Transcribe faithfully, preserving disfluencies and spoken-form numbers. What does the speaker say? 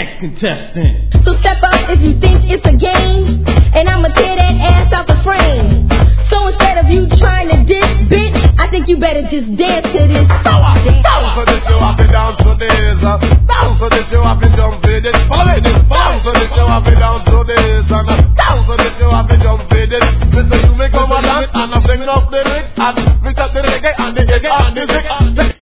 Next contestant. So step up if you think it's a game, and I'ma tear that ass out the frame. So instead of you trying to diss, bitch, I think you better just dance to this. Down for this, you have to dance to this. Down for this, you have to jump with it. Follow this. Down for this, you have to dance to this. Down for this, you have to jump with it. Listen, you make come a dance and I sing up the lyrics and mix up the reggae and the reggae